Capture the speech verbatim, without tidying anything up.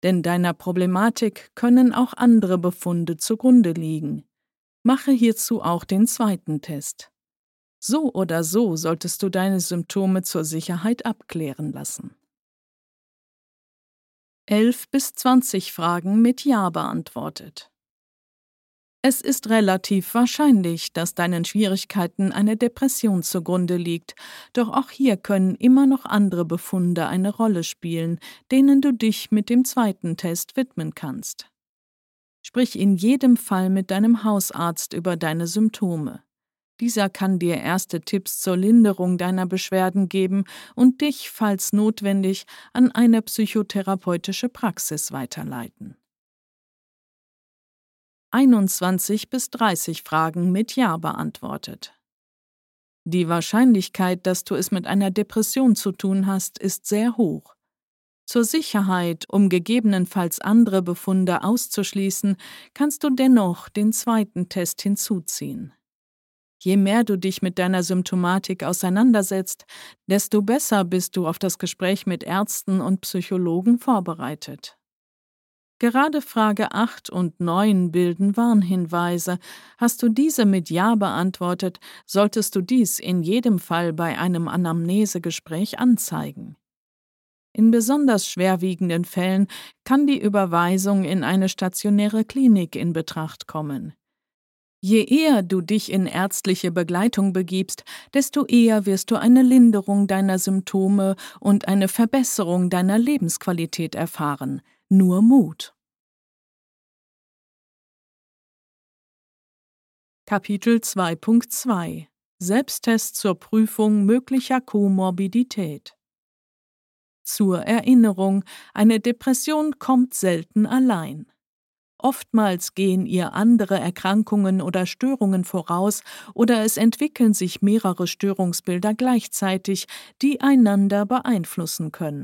denn deiner Problematik können auch andere Befunde zugrunde liegen. Mache hierzu auch den zweiten Test. So oder so solltest du deine Symptome zur Sicherheit abklären lassen. elf bis zwanzig Fragen mit Ja beantwortet. Es ist relativ wahrscheinlich, dass deinen Schwierigkeiten eine Depression zugrunde liegt, doch auch hier können immer noch andere Befunde eine Rolle spielen, denen du dich mit dem zweiten Test widmen kannst. Sprich in jedem Fall mit deinem Hausarzt über deine Symptome. Dieser kann dir erste Tipps zur Linderung deiner Beschwerden geben und dich, falls notwendig, an eine psychotherapeutische Praxis weiterleiten. einundzwanzig bis dreißig Fragen mit Ja beantwortet. Die Wahrscheinlichkeit, dass du es mit einer Depression zu tun hast, ist sehr hoch. Zur Sicherheit, um gegebenenfalls andere Befunde auszuschließen, kannst du dennoch den zweiten Test hinzuziehen. Je mehr du dich mit deiner Symptomatik auseinandersetzt, desto besser bist du auf das Gespräch mit Ärzten und Psychologen vorbereitet. Gerade Frage acht und neun bilden Warnhinweise. Hast du diese mit Ja beantwortet, solltest du dies in jedem Fall bei einem Anamnesegespräch anzeigen. In besonders schwerwiegenden Fällen kann die Überweisung in eine stationäre Klinik in Betracht kommen. Je eher du dich in ärztliche Begleitung begibst, desto eher wirst du eine Linderung deiner Symptome und eine Verbesserung deiner Lebensqualität erfahren. Nur Mut. Kapitel zwei Punkt zwei Selbsttest zur Prüfung möglicher Komorbidität. Zur Erinnerung, eine Depression kommt selten allein. Oftmals gehen ihr andere Erkrankungen oder Störungen voraus oder es entwickeln sich mehrere Störungsbilder gleichzeitig, die einander beeinflussen können.